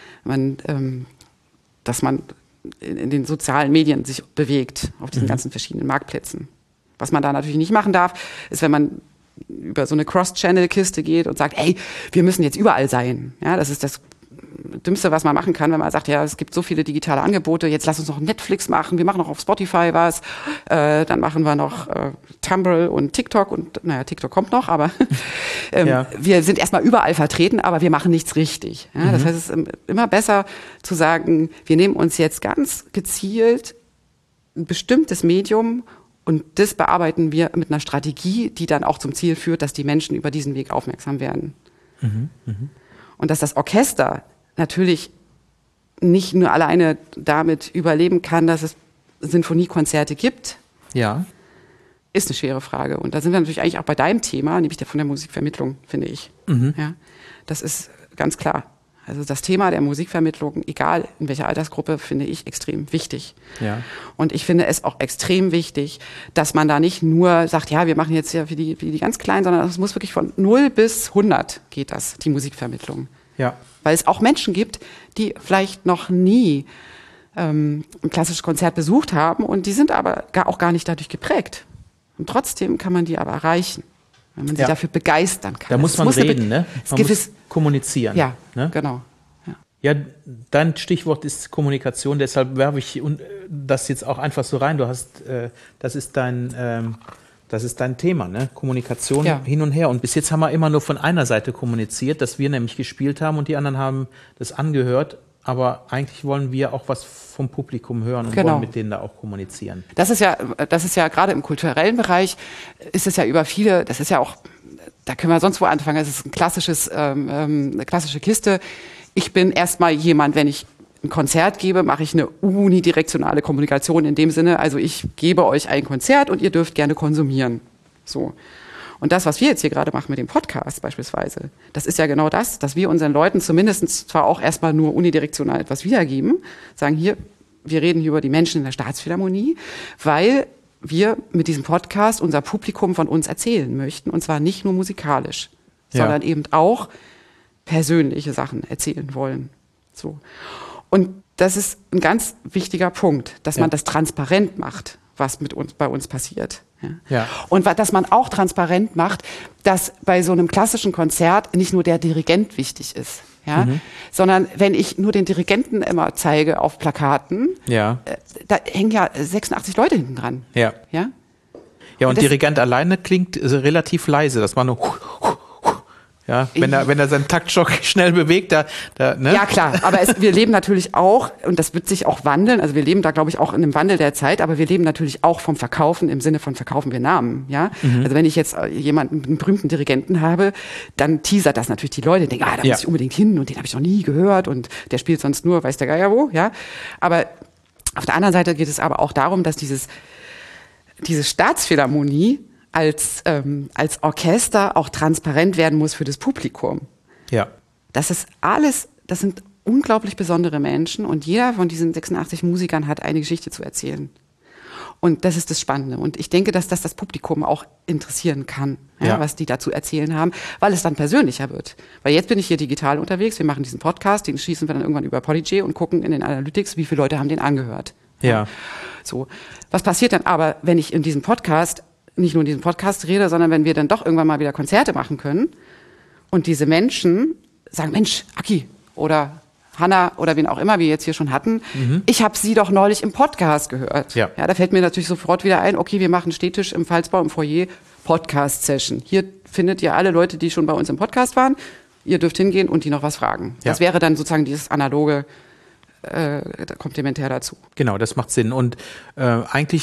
Speaker 2: dass man in den sozialen Medien sich bewegt, auf diesen ganzen verschiedenen Marktplätzen. Was man da natürlich nicht machen darf, ist, wenn man über so eine Cross-Channel-Kiste geht und sagt, ey, wir müssen jetzt überall sein. Ja, das ist das Dümmste, was man machen kann, wenn man sagt, ja, es gibt so viele digitale Angebote, jetzt lass uns noch Netflix machen, wir machen noch auf Spotify was, dann machen wir noch Tumblr und TikTok und, naja, TikTok kommt noch, aber wir sind erstmal überall vertreten, aber wir machen nichts richtig. Ja, das heißt, es ist immer besser zu sagen, wir nehmen uns jetzt ganz gezielt ein bestimmtes Medium und das bearbeiten wir mit einer Strategie, die dann auch zum Ziel führt, dass die Menschen über diesen Weg aufmerksam werden. Und dass das Orchester natürlich nicht nur alleine damit überleben kann, dass es Sinfoniekonzerte gibt, ist eine schwere Frage. Und da sind wir natürlich eigentlich auch bei deinem Thema, nämlich von der Musikvermittlung, finde ich. Ja, das ist ganz klar. Also das Thema der Musikvermittlung, egal in welcher Altersgruppe, finde ich extrem wichtig. Ja. Und ich finde es auch extrem wichtig, dass man da nicht nur sagt, ja, wir machen jetzt ja für die ganz Kleinen, sondern es muss wirklich von 0 bis 100 geht das, die Musikvermittlung. Ja. Weil es auch Menschen gibt, die vielleicht noch nie ein klassisches Konzert besucht haben und die sind aber auch gar nicht dadurch geprägt. Und trotzdem kann man die aber erreichen, wenn man sie dafür begeistern kann.
Speaker 1: Da muss man reden, ne? Man muss kommunizieren.
Speaker 2: Ja,
Speaker 1: ne?
Speaker 2: Genau.
Speaker 1: Ja, dein Stichwort ist Kommunikation, deshalb werfe ich das jetzt auch einfach so rein. Du hast, das ist dein Thema, ne? Kommunikation hin und her. Und bis jetzt haben wir immer nur von einer Seite kommuniziert, dass wir nämlich gespielt haben und die anderen haben das angehört. Aber eigentlich wollen wir auch was vom Publikum hören und wollen mit denen da auch kommunizieren.
Speaker 2: Das ist ja gerade im kulturellen Bereich, ist es ja über viele, das ist ja auch, da können wir sonst wo anfangen, es ist eine klassische Kiste. Ich bin erstmal jemand, wenn ich ein Konzert gebe, mache ich eine unidirektionale Kommunikation in dem Sinne, also ich gebe euch ein Konzert und ihr dürft gerne konsumieren. So. Und das, was wir jetzt hier gerade machen mit dem Podcast beispielsweise, das ist ja genau das, dass wir unseren Leuten zumindest zwar auch erstmal nur unidirektional etwas wiedergeben, sagen hier, wir reden hier über die Menschen in der Staatsphilharmonie, weil wir mit diesem Podcast unser Publikum von uns erzählen möchten, und zwar nicht nur musikalisch, sondern eben auch persönliche Sachen erzählen wollen. So. Und das ist ein ganz wichtiger Punkt, dass man das transparent macht, was bei uns passiert. Ja. Und dass man auch transparent macht, dass bei so einem klassischen Konzert nicht nur der Dirigent wichtig ist, sondern wenn ich nur den Dirigenten immer zeige auf Plakaten, da hängen ja 86 Leute hinten dran.
Speaker 1: Ja, und Dirigent alleine klingt relativ leise, dass man nur wenn er seinen Taktschock schnell bewegt, ne?
Speaker 2: Ja, klar, aber wir leben natürlich auch, und das wird sich auch wandeln, also wir leben da, glaube ich, auch in einem Wandel der Zeit, aber wir leben natürlich auch vom Verkaufen im Sinne von verkaufen wir Namen, ja? Also wenn ich jetzt einen berühmten Dirigenten habe, dann teasert das natürlich die Leute, denken, da muss ich unbedingt hin und den habe ich noch nie gehört und der spielt sonst nur, weiß der Geier wo, ja? Aber auf der anderen Seite geht es aber auch darum, dass diese Staatsphilharmonie als Orchester auch transparent werden muss für das Publikum.
Speaker 1: Ja.
Speaker 2: Das sind unglaublich besondere Menschen und jeder von diesen 86 Musikern hat eine Geschichte zu erzählen. Und das ist das Spannende. Und ich denke, dass das Publikum auch interessieren kann, was die da zu erzählen haben, weil es dann persönlicher wird. Weil jetzt bin ich hier digital unterwegs, wir machen diesen Podcast, den schießen wir dann irgendwann über Podigy und gucken in den Analytics, wie viele Leute haben den angehört.
Speaker 1: Ja.
Speaker 2: So. Was passiert dann aber, wenn ich in diesem Podcast, nicht nur in diesem Podcast rede, sondern wenn wir dann doch irgendwann mal wieder Konzerte machen können und diese Menschen sagen, Mensch, Aki oder Hanna oder wen auch immer wir jetzt hier schon hatten, ich habe sie doch neulich im Podcast gehört. Ja, da fällt mir natürlich sofort wieder ein, okay, wir machen Stehtisch im Pfalzbau im Foyer Podcast-Session. Hier findet ihr alle Leute, die schon bei uns im Podcast waren. Ihr dürft hingehen und die noch was fragen. Ja. Das wäre dann sozusagen dieses analoge komplementär dazu.
Speaker 1: Genau, das macht Sinn. Und eigentlich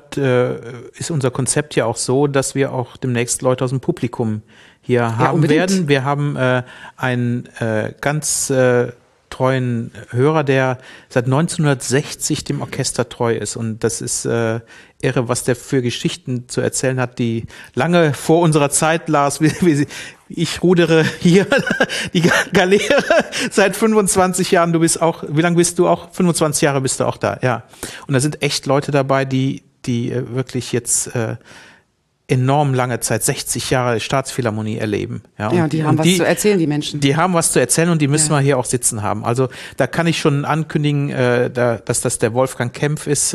Speaker 1: ist unser Konzept ja auch so, dass wir auch demnächst Leute aus dem Publikum hier haben werden. Wir haben einen ganz treuen Hörer, der seit 1960 dem Orchester treu ist. Und das ist irre, was der für Geschichten zu erzählen hat, die lange vor unserer Zeit, Lars, ich rudere hier die Galeere seit 25 Jahren. Du bist auch, wie lange bist du auch? 25 Jahre bist du auch da, ja. Und da sind echt Leute dabei, die wirklich jetzt enorm lange Zeit, 60 Jahre Staatsphilharmonie erleben.
Speaker 2: Ja, und die haben was zu erzählen, die Menschen.
Speaker 1: Die haben was zu erzählen und die müssen wir hier auch sitzen haben. Also da kann ich schon ankündigen, dass das der Wolfgang Kempf ist.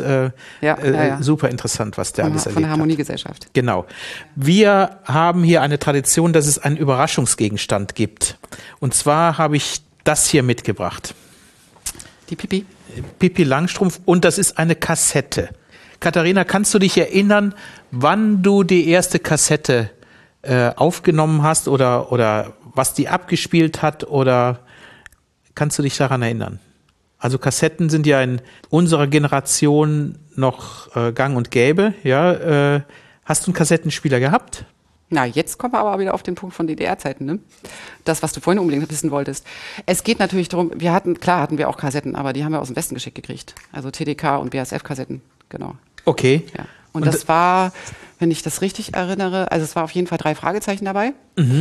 Speaker 1: Super interessant, was der alles erlebt hat.
Speaker 2: Von der Harmoniegesellschaft.
Speaker 1: Genau. Wir haben hier eine Tradition, dass es einen Überraschungsgegenstand gibt. Und zwar habe ich das hier mitgebracht.
Speaker 2: Die Pippi?
Speaker 1: Pippi Langstrumpf, und das ist eine Kassette. Katharina, kannst du dich erinnern, wann du die erste Kassette aufgenommen hast oder was die abgespielt hat, oder kannst du dich daran erinnern? Also Kassetten sind ja in unserer Generation noch gang und gäbe. Ja, hast du einen Kassettenspieler gehabt?
Speaker 2: Na, jetzt kommen wir aber wieder auf den Punkt von DDR-Zeiten, ne? Das, was du vorhin unbedingt wissen wolltest. Es geht natürlich darum, hatten wir auch Kassetten, aber die haben wir aus dem Westen geschickt gekriegt. Also TDK und BASF-Kassetten, genau.
Speaker 1: Okay.
Speaker 2: Ja. Und das war, wenn ich das richtig erinnere, also es war auf jeden Fall 3 Fragezeichen dabei.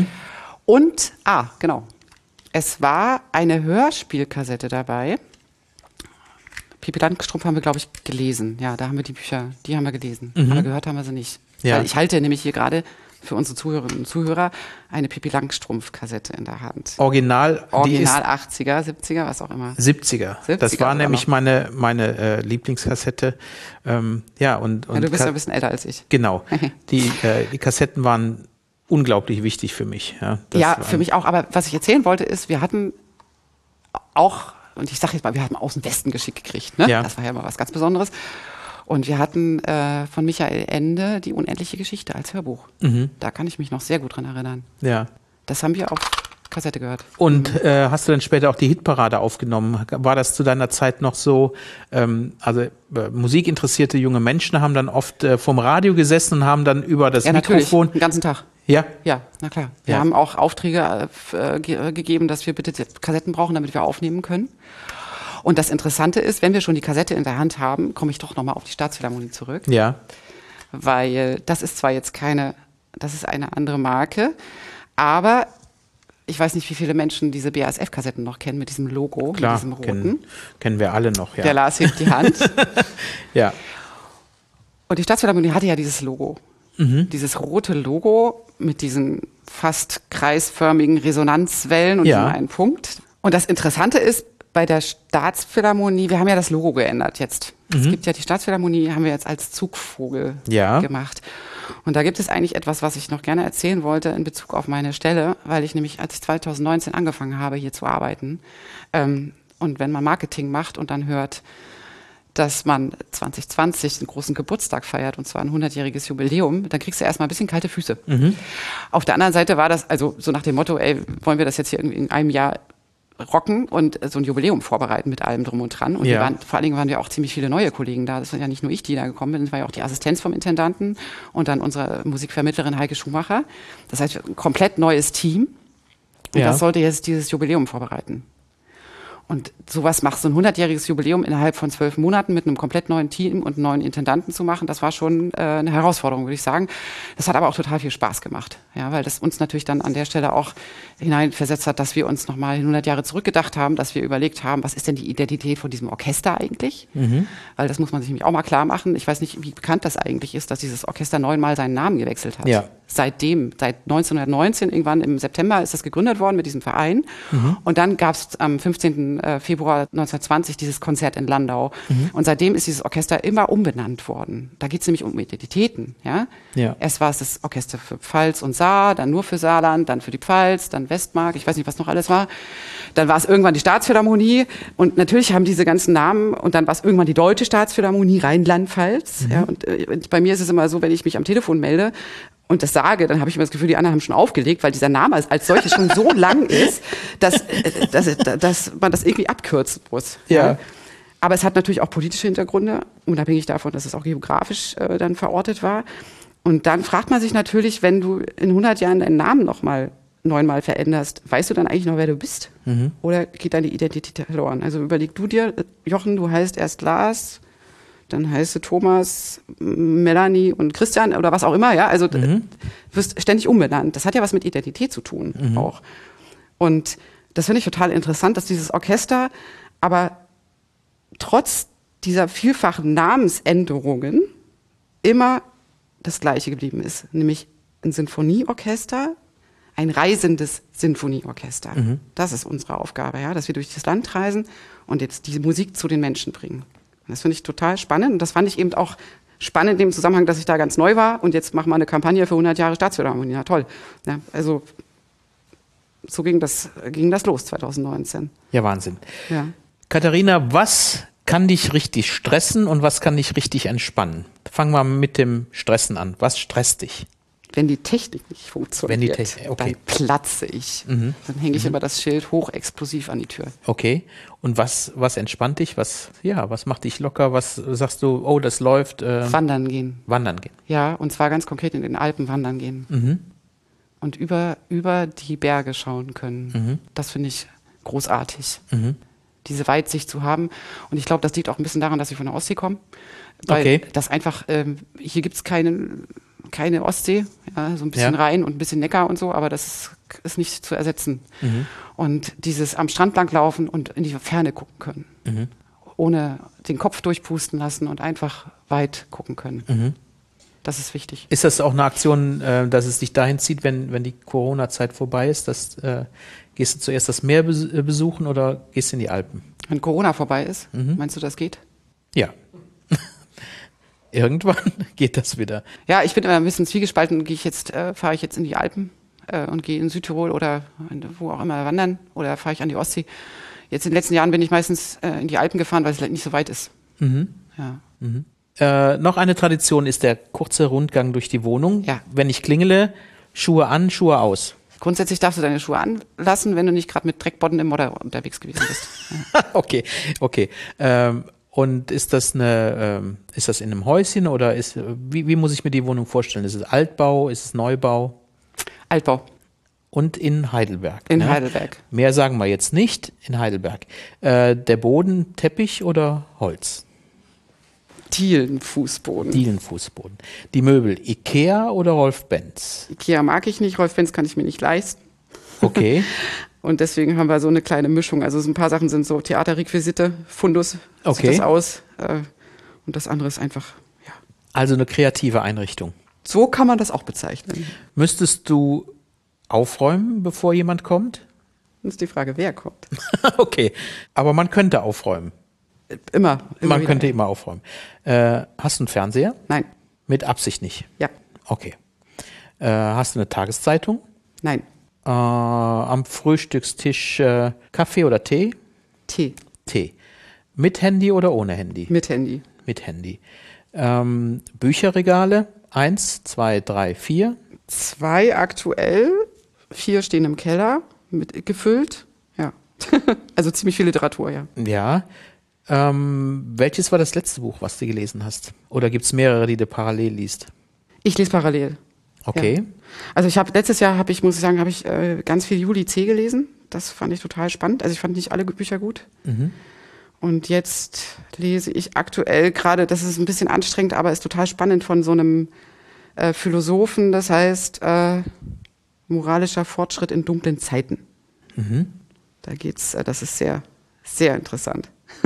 Speaker 2: Und, genau, es war eine Hörspielkassette dabei. Pippi Langstrumpf haben wir, glaube ich, gelesen. Ja, da haben wir die Bücher, die haben wir gelesen. Aber gehört haben wir sie nicht. Ja. Weil ich halte nämlich hier gerade für unsere Zuhörerinnen und Zuhörer eine Pippi Langstrumpf-Kassette in der Hand.
Speaker 1: Original
Speaker 2: 80er, 70er, was auch immer.
Speaker 1: 70er. Das war nämlich meine Lieblingskassette. Und
Speaker 2: du bist ja ein bisschen älter als ich.
Speaker 1: Genau. Die Kassetten waren unglaublich wichtig für mich.
Speaker 2: Ja, für mich auch. Aber was ich erzählen wollte ist, wir hatten auch, und ich sage jetzt mal, wir hatten aus dem Westen geschickt gekriegt. Ne? Ja. Das war ja immer was ganz Besonderes. Und wir hatten von Michael Ende die unendliche Geschichte als Hörbuch. Da kann ich mich noch sehr gut dran erinnern. Ja. Das haben wir auf Kassette gehört.
Speaker 1: Und hast du dann später auch die Hitparade aufgenommen? War das zu deiner Zeit noch so? Musikinteressierte junge Menschen haben dann oft vorm Radio gesessen und haben dann über das Mikrofon...
Speaker 2: Natürlich, den ganzen Tag.
Speaker 1: Ja?
Speaker 2: Ja, na klar. Wir haben auch Aufträge gegeben, dass wir bitte Kassetten brauchen, damit wir aufnehmen können. Und das Interessante ist, wenn wir schon die Kassette in der Hand haben, komme ich doch nochmal auf die Staatsphilharmonie zurück. Ja. Weil das ist zwar jetzt das ist eine andere Marke, aber ich weiß nicht, wie viele Menschen diese BASF-Kassetten noch kennen mit diesem Logo,
Speaker 1: klar,
Speaker 2: mit diesem roten.
Speaker 1: Kennen wir alle noch, ja.
Speaker 2: Der Lars hebt die Hand.
Speaker 1: Ja.
Speaker 2: Und die Staatsphilharmonie hatte ja dieses Logo. Dieses rote Logo mit diesen fast kreisförmigen Resonanzwellen und diesem einen Punkt. Und das Interessante ist, bei der Staatsphilharmonie, wir haben ja das Logo geändert jetzt. Es gibt ja die Staatsphilharmonie, haben wir jetzt als Zugvogel gemacht. Und da gibt es eigentlich etwas, was ich noch gerne erzählen wollte in Bezug auf meine Stelle, weil ich nämlich, als ich 2019 angefangen habe, hier zu arbeiten, und wenn man Marketing macht und dann hört, dass man 2020 einen großen Geburtstag feiert, und zwar ein 100-jähriges Jubiläum, dann kriegst du erstmal ein bisschen kalte Füße. Auf der anderen Seite war das, also so nach dem Motto, wollen wir das jetzt hier irgendwie in einem Jahr rocken und so ein Jubiläum vorbereiten mit allem drum und dran. Und vor allen Dingen waren ja auch ziemlich viele neue Kollegen da. Das sind ja nicht nur ich, die da gekommen bin, das war ja auch die Assistenz vom Intendanten und dann unsere Musikvermittlerin Heike Schumacher. Das heißt, ein komplett neues Team. Und das sollte jetzt dieses Jubiläum vorbereiten. Und sowas machst, so ein 100-jähriges Jubiläum innerhalb von 12 Monaten mit einem komplett neuen Team und einem neuen Intendanten zu machen, das war schon eine Herausforderung, würde ich sagen. Das hat aber auch total viel Spaß gemacht, ja, weil das uns natürlich dann an der Stelle auch hineinversetzt hat, dass wir uns nochmal 100 Jahre zurückgedacht haben, dass wir überlegt haben, was ist denn die Identität von diesem Orchester eigentlich? Weil das muss man sich nämlich auch mal klar machen. Ich weiß nicht, wie bekannt das eigentlich ist, dass dieses Orchester 9-mal seinen Namen gewechselt hat.
Speaker 1: Ja.
Speaker 2: Seit 1919, irgendwann im September, ist das gegründet worden mit diesem Verein. Und dann gab es am 15. Februar 1920 dieses Konzert in Landau. Und seitdem ist dieses Orchester immer umbenannt worden. Da geht es nämlich um Identitäten. Ja? Erst war es das Orchester für Pfalz und Saar, dann nur für Saarland, dann für die Pfalz, dann Westmark, ich weiß nicht, was noch alles war. Dann war es irgendwann die Staatsphilharmonie. Und natürlich haben diese ganzen Namen, und dann war es irgendwann die Deutsche Staatsphilharmonie Rheinland-Pfalz. Ja? Und bei mir ist es immer so, wenn ich mich am Telefon melde und das sage, dann habe ich immer das Gefühl, die anderen haben schon aufgelegt, weil dieser Name als solches schon so lang ist, dass man das irgendwie abkürzen muss. Ja. Aber es hat natürlich auch politische Hintergründe, unabhängig davon, dass es auch geografisch dann verortet war. Und dann fragt man sich natürlich, wenn du in 100 Jahren deinen Namen nochmal 9-mal veränderst, weißt du dann eigentlich noch, wer du bist? Oder geht deine Identität verloren? Also überleg du dir, Jochen, du heißt erst Lars, dann heißt du Thomas, Melanie und Christian oder was auch immer, ja. Also du wirst ständig umbenannt. Das hat ja was mit Identität zu tun auch. Und das finde ich total interessant, dass dieses Orchester aber trotz dieser vielfachen Namensänderungen immer das Gleiche geblieben ist. Nämlich ein Sinfonieorchester, ein reisendes Sinfonieorchester. Das ist unsere Aufgabe, ja, dass wir durch das Land reisen und jetzt diese Musik zu den Menschen bringen. Das finde ich total spannend. Und das fand ich eben auch spannend in dem Zusammenhang, dass ich da ganz neu war. Und jetzt machen wir eine Kampagne für 100 Jahre Staatsphilharmonie. Ja, toll. Ja, also so ging das los 2019.
Speaker 1: Ja, Wahnsinn.
Speaker 2: Ja.
Speaker 1: Katharina, was kann dich richtig stressen und was kann dich richtig entspannen? Fangen wir mit dem Stressen an. Was stresst dich?
Speaker 2: Wenn die Technik nicht funktioniert,
Speaker 1: okay.
Speaker 2: dann platze ich. Dann hänge ich immer das Schild hochexplosiv an die Tür.
Speaker 1: Okay. Und was entspannt dich? Was macht dich locker? Was sagst du, oh, das läuft?
Speaker 2: Wandern gehen.
Speaker 1: Wandern gehen.
Speaker 2: Ja, und zwar ganz konkret in den Alpen wandern gehen. Und über die Berge schauen können. Das finde ich großartig. Diese Weitsicht zu haben. Und ich glaube, das liegt auch ein bisschen daran, dass ich von der Ostsee komme. Weil das einfach, hier gibt es keine Ostsee, ja, so ein bisschen Rhein und ein bisschen Neckar und so, aber das ist nicht zu ersetzen. Und dieses am Strand langlaufen und in die Ferne gucken können, ohne den Kopf durchpusten lassen und einfach weit gucken können. Das ist wichtig.
Speaker 1: Ist das auch eine Aktion, dass es dich dahin zieht, wenn die Corona-Zeit vorbei ist? Gehst du zuerst das Meer besuchen oder gehst du in die Alpen?
Speaker 2: Wenn Corona vorbei ist, meinst du, das geht?
Speaker 1: Ja. Irgendwann geht das wieder.
Speaker 2: Ja, ich bin immer ein bisschen zwiegespalten. Fahre ich jetzt in die Alpen und gehe in Südtirol oder wo auch immer wandern oder fahre ich an die Ostsee. Jetzt in den letzten Jahren bin ich meistens in die Alpen gefahren, weil es nicht so weit ist.
Speaker 1: Ja. Noch eine Tradition ist der kurze Rundgang durch die Wohnung.
Speaker 2: Ja. Wenn
Speaker 1: ich klingele, Schuhe an, Schuhe aus.
Speaker 2: Grundsätzlich darfst du deine Schuhe anlassen, wenn du nicht gerade mit Dreckbodden im Modder unterwegs gewesen bist.
Speaker 1: Ja. Okay. Und ist das in einem Häuschen oder wie muss ich mir die Wohnung vorstellen? Ist es Altbau, ist es Neubau?
Speaker 2: Altbau.
Speaker 1: Und in Heidelberg.
Speaker 2: In Heidelberg.
Speaker 1: Mehr sagen wir jetzt nicht, in Heidelberg. Der Boden Teppich oder Holz?
Speaker 2: Dielenfußboden.
Speaker 1: Die Möbel Ikea oder Rolf Benz?
Speaker 2: Ikea mag ich nicht, Rolf Benz kann ich mir nicht leisten.
Speaker 1: Okay.
Speaker 2: Und deswegen haben wir so eine kleine Mischung. Also so ein paar Sachen sind so Theaterrequisite, Fundus, sieht das aus. Und das andere ist einfach, ja.
Speaker 1: Also eine kreative Einrichtung.
Speaker 2: So kann man das auch bezeichnen.
Speaker 1: Müsstest du aufräumen, bevor jemand kommt?
Speaker 2: Das ist die Frage, wer kommt.
Speaker 1: Okay, aber man könnte aufräumen.
Speaker 2: Immer
Speaker 1: man könnte immer aufräumen. Hast du einen Fernseher?
Speaker 2: Nein.
Speaker 1: Mit Absicht nicht?
Speaker 2: Ja.
Speaker 1: Okay. Hast du eine Tageszeitung?
Speaker 2: Nein.
Speaker 1: Am Frühstückstisch Kaffee oder Tee?
Speaker 2: Tee.
Speaker 1: Mit Handy oder ohne Handy?
Speaker 2: Mit Handy.
Speaker 1: Mit Handy. Bücherregale? 1, 2, 3, 4?
Speaker 2: 2 aktuell, 4 stehen im Keller, gefüllt. Ja. Also ziemlich viel Literatur, ja.
Speaker 1: Ja. Welches war das letzte Buch, was du gelesen hast? Oder gibt es mehrere, die du parallel liest?
Speaker 2: Ich lese parallel.
Speaker 1: Okay.
Speaker 2: Ja. Also letztes Jahr habe ich ganz viel Julie C. gelesen. Das fand ich total spannend. Also ich fand nicht alle Bücher gut. Und jetzt lese ich aktuell gerade, das ist ein bisschen anstrengend, aber ist total spannend, von so einem Philosophen, das heißt moralischer Fortschritt in dunklen Zeiten. Da geht's, das ist sehr, sehr interessant.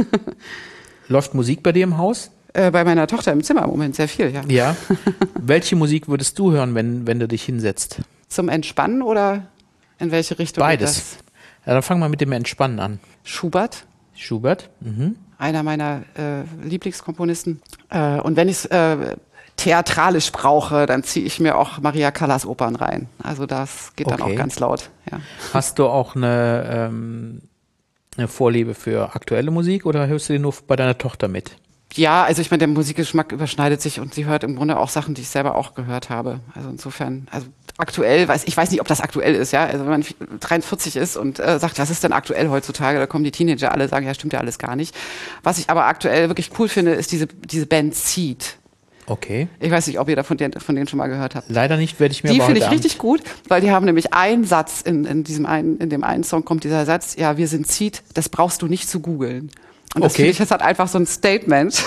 Speaker 1: Läuft Musik bei dir im Haus?
Speaker 2: Bei meiner Tochter im Zimmer im Moment sehr viel, ja.
Speaker 1: Ja. Welche Musik würdest du hören, wenn du dich hinsetzt?
Speaker 2: Zum Entspannen oder in welche Richtung?
Speaker 1: Beides. Ja, dann fang mal mit dem Entspannen an.
Speaker 2: Schubert.
Speaker 1: Schubert?
Speaker 2: Einer meiner Lieblingskomponisten. Und wenn ich es theatralisch brauche, dann ziehe ich mir auch Maria Callas Opern rein. Also das geht dann auch ganz laut. Ja.
Speaker 1: Hast du auch eine Vorliebe für aktuelle Musik oder hörst du die nur bei deiner Tochter mit?
Speaker 2: Ja, also ich meine, der Musikgeschmack überschneidet sich und sie hört im Grunde auch Sachen, die ich selber auch gehört habe. Also insofern, also aktuell, ich weiß nicht, ob das aktuell ist, ja. Also wenn man 43 ist und sagt, was ist denn aktuell heutzutage, da kommen die Teenager alle, sagen, ja, stimmt ja alles gar nicht. Was ich aber aktuell wirklich cool finde, ist diese Band Seed.
Speaker 1: Okay.
Speaker 2: Ich weiß nicht, ob ihr von denen schon mal gehört habt.
Speaker 1: Leider nicht, werde ich mir aber
Speaker 2: Die
Speaker 1: heute
Speaker 2: finde ich
Speaker 1: Abend
Speaker 2: richtig gut, weil die haben nämlich einen Satz, in dem einen Song kommt dieser Satz, ja, wir sind Seed, das brauchst du nicht zu googeln. Und das finde ich, das hat einfach so ein Statement.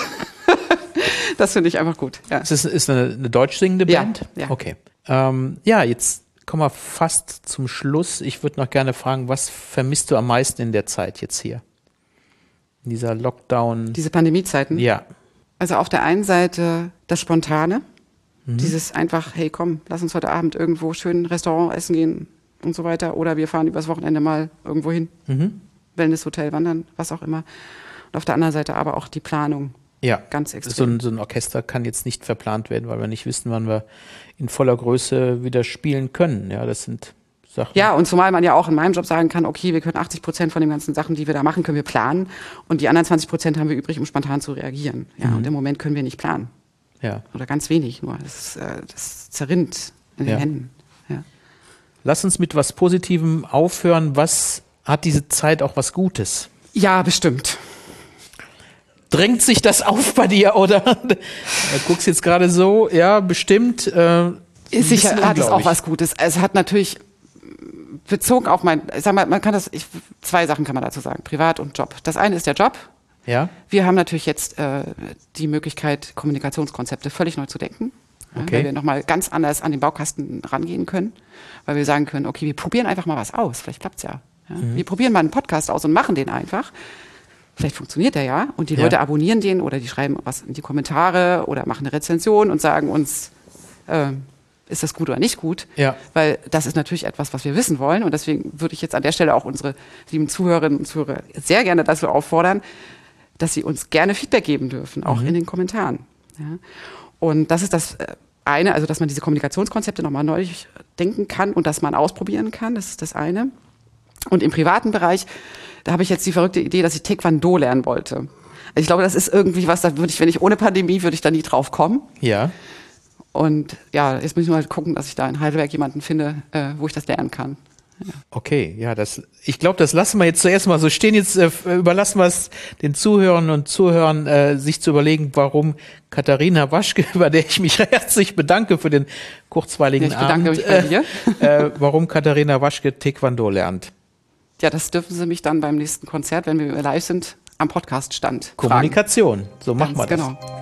Speaker 2: Das finde ich einfach gut. Ja.
Speaker 1: Ist eine deutsch singende Band?
Speaker 2: Ja.
Speaker 1: Okay. Jetzt kommen wir fast zum Schluss. Ich würde noch gerne fragen, was vermisst du am meisten in der Zeit jetzt hier? In dieser Lockdown.
Speaker 2: Diese Pandemiezeiten?
Speaker 1: Ja.
Speaker 2: Also auf der einen Seite das Spontane. Dieses einfach, hey komm, lass uns heute Abend irgendwo schön ein Restaurant essen gehen und so weiter. Oder wir fahren übers Wochenende mal irgendwo hin. Wellnesshotel, wandern, was auch immer. Und auf der anderen Seite aber auch die Planung.
Speaker 1: Ja,
Speaker 2: ganz extrem.
Speaker 1: So ein Orchester kann jetzt nicht verplant werden, weil wir nicht wissen, wann wir in voller Größe wieder spielen können. Ja, das sind Sachen.
Speaker 2: Ja, und zumal man ja auch in meinem Job sagen kann, okay, wir können 80% von den ganzen Sachen, die wir da machen, können wir planen. Und die anderen 20% haben wir übrig, um spontan zu reagieren. Ja, und im Moment können wir nicht planen.
Speaker 1: Ja.
Speaker 2: Oder ganz wenig nur. Das zerrinnt in den Händen. Ja.
Speaker 1: Lass uns mit was Positivem aufhören. Was hat diese Zeit auch was Gutes?
Speaker 2: Ja, bestimmt.
Speaker 1: Drängt sich das auf bei dir, oder? Du guckst jetzt gerade so, ja, bestimmt.
Speaker 2: Sicher hat es auch was Gutes. Es hat natürlich bezogen auf zwei Sachen kann man dazu sagen, Privat und Job. Das eine ist der Job.
Speaker 1: Ja.
Speaker 2: Wir haben natürlich jetzt die Möglichkeit, Kommunikationskonzepte völlig neu zu denken.
Speaker 1: Okay.
Speaker 2: Weil wir nochmal ganz anders an den Baukasten rangehen können. Weil wir sagen können, okay, wir probieren einfach mal was aus. Vielleicht klappt's ja. Wir probieren mal einen Podcast aus und machen den einfach. Vielleicht funktioniert der ja und die Leute abonnieren den oder die schreiben was in die Kommentare oder machen eine Rezension und sagen uns, ist das gut oder nicht gut?
Speaker 1: Ja.
Speaker 2: Weil das ist natürlich etwas, was wir wissen wollen und deswegen würde ich jetzt an der Stelle auch unsere lieben Zuhörerinnen und Zuhörer sehr gerne dazu auffordern, dass sie uns gerne Feedback geben dürfen, auch in den Kommentaren. Ja. Und das ist das eine, also dass man diese Kommunikationskonzepte nochmal neu denken kann und dass man ausprobieren kann, das ist das eine. Und im privaten Bereich, da habe ich jetzt die verrückte Idee, dass ich Taekwondo lernen wollte. Also ich glaube, das ist irgendwie was, da würde ich, wenn ich ohne Pandemie, würde ich da nie drauf kommen.
Speaker 1: Ja. Und
Speaker 2: ja, jetzt muss ich mal gucken, dass ich da in Heidelberg jemanden finde, wo ich das lernen kann. Ja.
Speaker 1: Okay, ja, ich glaube, das lassen wir jetzt zuerst mal so stehen. Jetzt überlassen wir es den Zuhörern und Zuhörern, sich zu überlegen, warum Katharina Waschke, bei der ich mich herzlich bedanke für den kurzweiligen Abend.
Speaker 2: Ich bedanke mich bei dir.
Speaker 1: Warum Katharina Waschke Taekwondo lernt.
Speaker 2: Ja, das dürfen Sie mich dann beim nächsten Konzert, wenn wir live sind, am Podcaststand
Speaker 1: Kommunikation, fragen. So machen wir das.
Speaker 2: Genau.